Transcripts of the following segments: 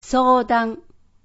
相談。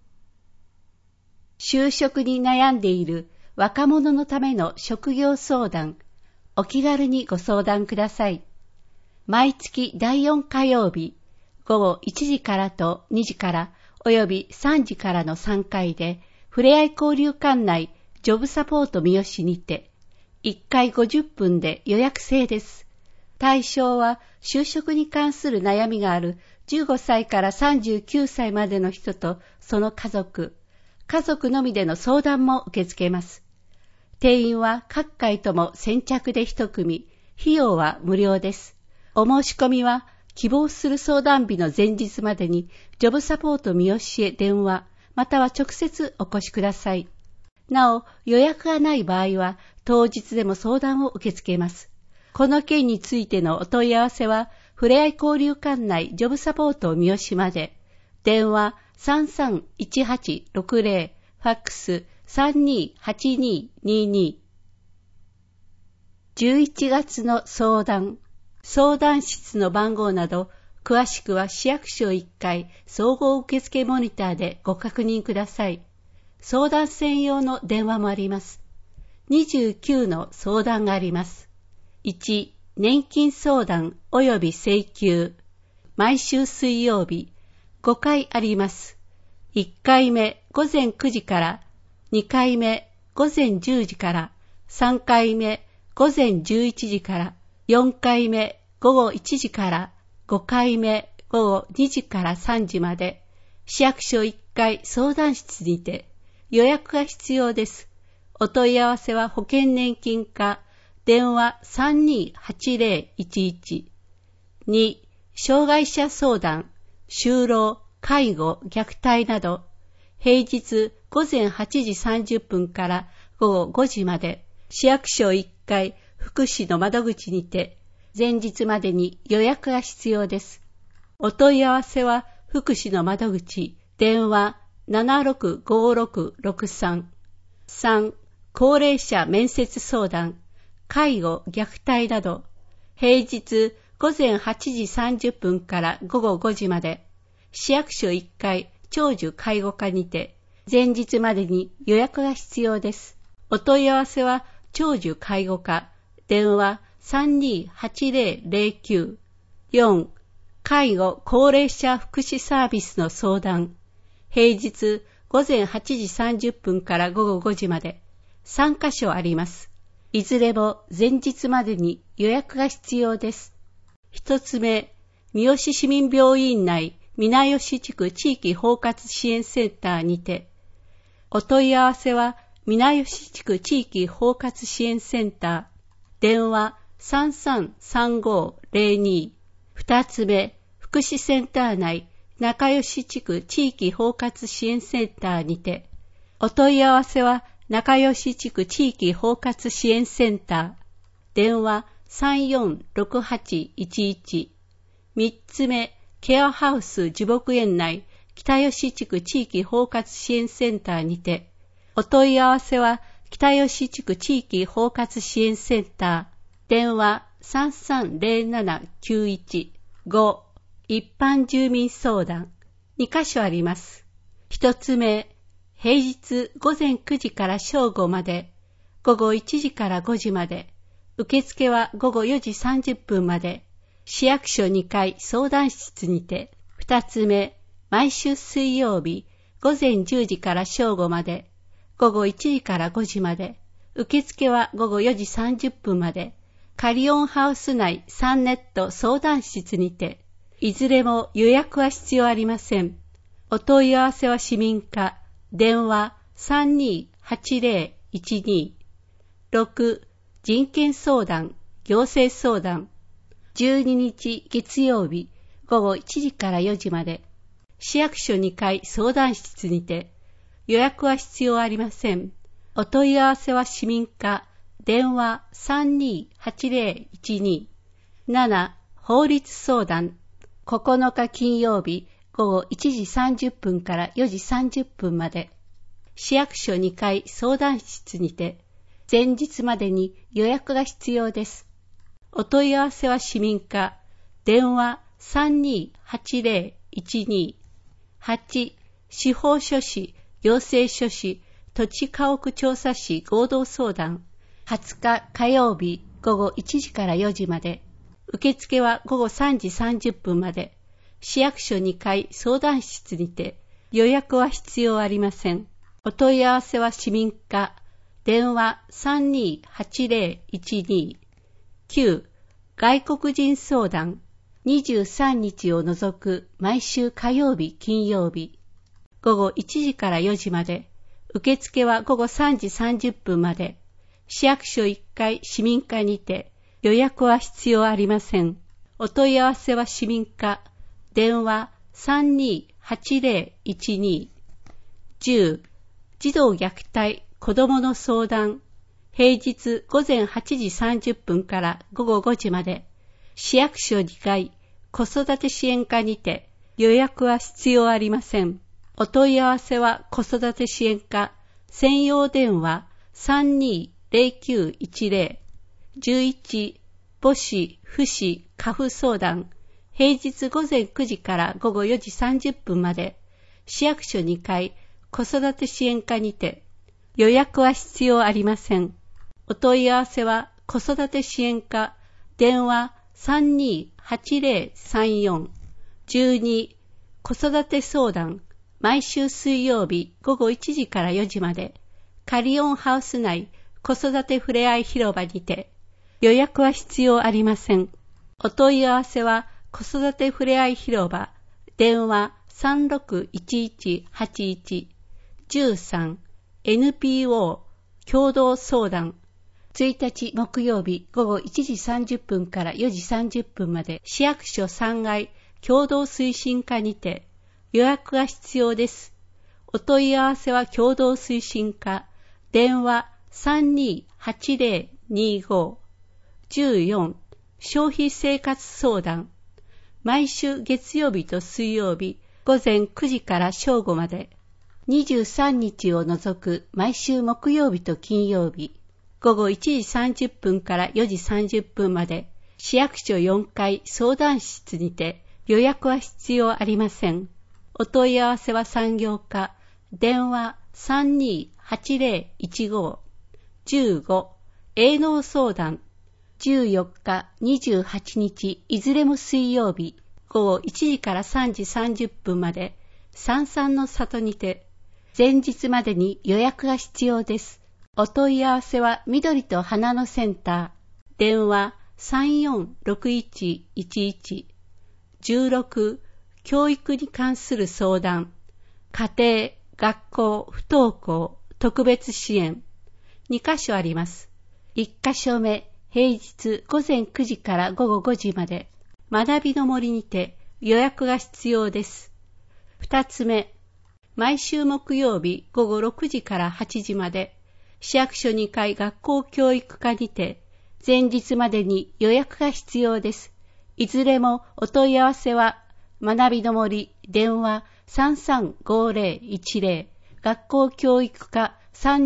就職に悩んでいる若者のための職業相談。お気軽にご相談ください。毎月第4火曜日、午後1時からと2時から、および3時からの3回で、ふれあい交流館内ジョブサポート三好にて、1回50分で予約制です。対象は就職に関する悩みがある15歳から39歳までの人とその家族のみでの相談も受け付けます。定員は各回とも先着で1組、費用は無料です。お申し込みは希望する相談日の前日までにジョブサポート三好へ電話または直接お越しください。なお予約がない場合は当日でも相談を受け付けます。この件についてのお問い合わせはふれあい交流館内ジョブサポート三好まで。電話331860、ファックス328222。11月の相談室の番号など、詳しくは市役所1階総合受付モニターでご確認ください。相談専用の電話もあります。29の相談があります。1、年金相談及び請求。毎週水曜日、5回あります。1回目午前9時から、2回目午前10時から、3回目午前11時から、4回目午後1時から、5回目午後2時から3時まで、市役所1階相談室にて、予約が必要です。お問い合わせは保険年金課、電話328011。2、障害者相談、就労、介護、虐待など、平日午前8時30分から午後5時まで、市役所1階福祉の窓口にて、前日までに予約が必要です。お問い合わせは福祉の窓口、電話765663。3、高齢者面接相談、介護、虐待など、平日午前8時30分から午後5時まで、市役所1階長寿介護課にて、前日までに予約が必要です。お問い合わせは長寿介護課、電話328009。4、介護高齢者福祉サービスの相談、平日午前8時30分から午後5時まで、3カ所あります。いずれも前日までに予約が必要です。一つ目、三好市民病院内皆吉地区地域包括支援センターにて、お問い合わせは皆吉地区地域包括支援センター、電話333502。二つ目、福祉センター内仲吉地区地域包括支援センターにて、お問い合わせは仲吉地区地域包括支援センター、電話346811。三つ目、ケアハウス樹木園内北吉地区地域包括支援センターにて、お問い合わせは北吉地区地域包括支援センター、電話330791。5、一般住民相談、2カ所あります。一つ目、平日午前9時から正午まで、午後1時から5時まで、受付は午後4時30分まで、市役所2階相談室にて。二つ目、毎週水曜日、午前10時から正午まで、午後1時から5時まで、受付は午後4時30分まで、カリオンハウス内サンネット相談室にて、いずれも予約は必要ありません。お問い合わせは市民課、電話328012。6、人権相談、行政相談、12日月曜日、午後1時から4時まで、市役所2階相談室にて、予約は必要ありません。お問い合わせは市民課、電話328012。7、法律相談、9日金曜日午後1時30分から4時30分まで、市役所2階相談室にて、前日までに予約が必要です。お問い合わせは市民課、電話328012。 8、司法書士、行政書士、土地家屋調査士合同相談。20日火曜日午後1時から4時まで。受付は午後3時30分まで。市役所2階相談室にて、予約は必要ありません。お問い合わせは市民課。電話 328012。9、外国人相談。23日を除く毎週火曜日、金曜日。午後1時から4時まで。受付は午後3時30分まで。市役所1階市民課にて、予約は必要ありません。お問い合わせは市民課。電話 328012。10、児童虐待子どもの相談。平日午前8時30分から午後5時まで。市役所2階子育て支援課にて、予約は必要ありません。お問い合わせは子育て支援課。専用電話 320910。11、母子、父子、家父相談。平日午前9時から午後4時30分まで。市役所2階子育て支援課にて、予約は必要ありません。お問い合わせは子育て支援課。電話 328034。12、子育て相談。毎週水曜日午後1時から4時まで。カリオンハウス内子育てふれあい広場にて、予約は必要ありません。お問い合わせは子育てふれあい広場。電話 361181。13、NPO 共同相談。1日木曜日午後1時30分から4時30分まで市役所3階共同推進課にて予約が必要です。お問い合わせは共同推進課。電話 328025。14、消費生活相談。毎週月曜日と水曜日午前9時から正午まで。23日を除く毎週木曜日と金曜日、午後1時30分から4時30分まで、市役所4階相談室にて予約は必要ありません。お問い合わせは産業課。電話 328015。15、営農相談。14日、28日、いずれも水曜日、午後1時から3時30分まで、三々の里にて、前日までに予約が必要です。お問い合わせは緑と花のセンター。電話 346111。16、教育に関する相談。家庭、学校、不登校、特別支援。2カ所あります。1カ所目、平日午前9時から午後5時まで、学びの森にて予約が必要です。2つ目、毎週木曜日午後6時から8時まで、市役所2階学校教育課にて、前日までに予約が必要です。いずれもお問い合わせは、学びの森、電話 335010、学校教育課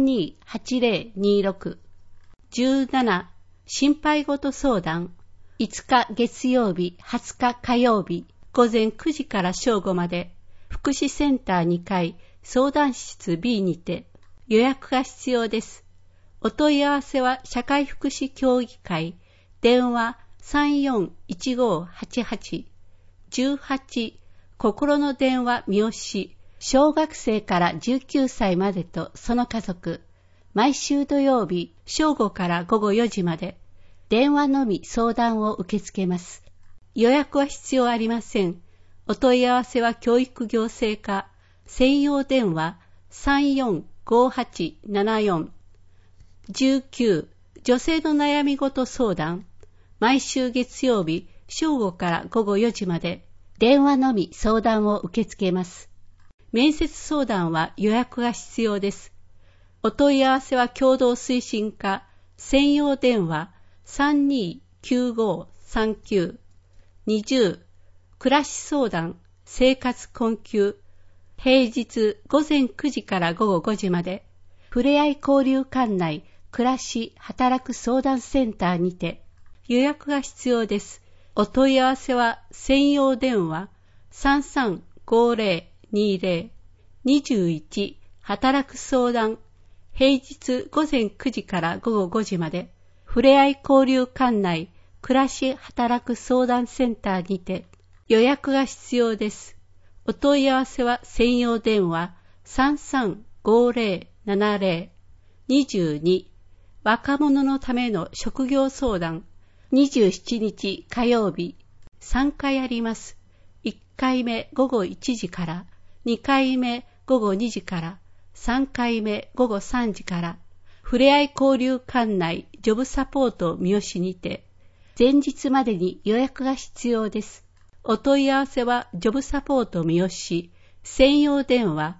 328026。17、心配事相談。5日月曜日、20日火曜日、午前9時から正午まで、福祉センター2階、相談室 B にて、予約が必要です。お問い合わせは社会福祉協議会、電話 341588。18、心の電話三好、小学生から19歳までとその家族、毎週土曜日正午から午後4時まで、電話のみ相談を受け付けます。予約は必要ありません。お問い合わせは教育行政課、専用電話 345874。19、女性の悩み事相談。毎週月曜日正午から午後4時まで、電話のみ相談を受け付けます。面接相談は予約が必要です。お問い合わせは共同推進課、専用電話 329539。20、暮らし相談、生活困窮。平日午前9時から午後5時まで、ふれあい交流館内暮らし働く相談センターにて、予約が必要です。お問い合わせは専用電話 335020。 21働く相談、平日午前9時から午後5時まで、ふれあい交流館内暮らし働く相談センターにて予約が必要です。お問い合わせは専用電話 335070-22 若者のための職業相談、27日火曜日3回あります。1回目午後1時から、2回目午後2時から、3回目午後3時から、ふれあい交流館内ジョブサポート三好にて、前日までに予約が必要です。お問い合わせはジョブサポート三好、専用電話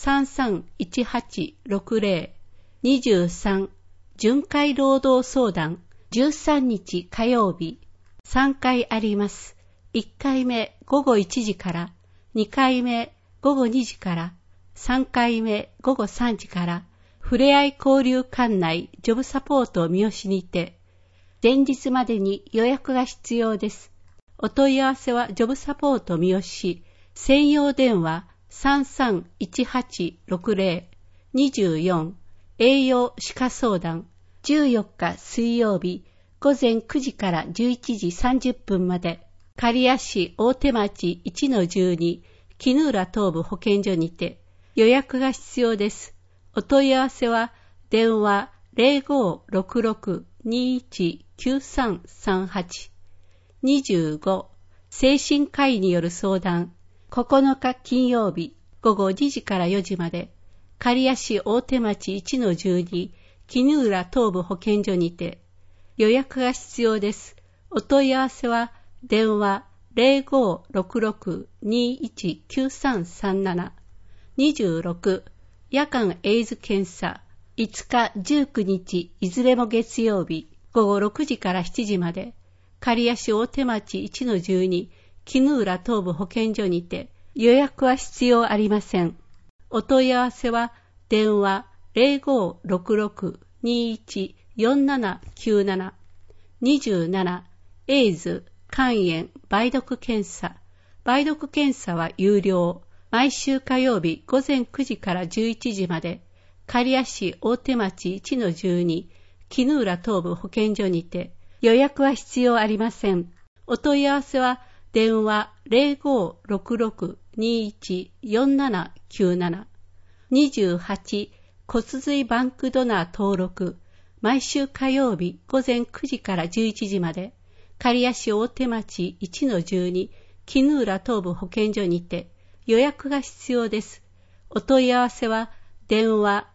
331860-23 巡回労働相談、13日火曜日3回あります。1回目午後1時から、2回目午後2時から、3回目午後3時から、ふれあい交流館内ジョブサポート三好にて、前日までに予約が必要です。お問い合わせはジョブサポート三好、専用電話 331860-24 栄養歯科相談、14日水曜日午前9時から11時30分まで、刈谷市大手町 1-12 絹浦東部保健所にて予約が必要です。お問い合わせは電話 0566-219338 25精神科医による相談、9日金曜日午後2時から4時まで、刈谷市大手町 1-12 絹浦東部保健所にて予約が必要です。お問い合わせは電話 0566-219337 26夜間エイズ検査、5日19日いずれも月曜日午後6時から7時まで、刈谷市大手町 1-12 絹浦東部保健所にて予約は必要ありません。お問い合わせは電話 0566-214797 27エイズ肝炎梅毒検査。梅毒検査は有料。毎週火曜日午前9時から11時まで、刈谷市大手町 1-12 絹浦東部保健所にて予約は必要ありません。お問い合わせは電話 0566-214797 28骨髄バンクドナー登録。毎週火曜日午前9時から11時まで、刈谷市大手町 1-12 絹浦東部保健所にて予約が必要です。お問い合わせは電話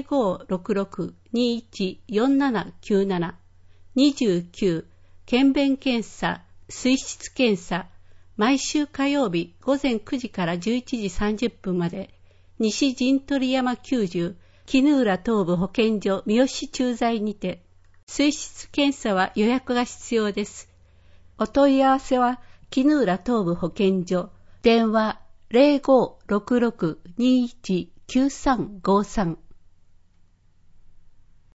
0566-214797 29検便検査、水質検査。毎週火曜日午前9時から11時30分まで、西陣取山90絹浦東部保健所三好駐在にて、水質検査は予約が必要です。お問い合わせは絹浦東部保健所、電話 0566-219353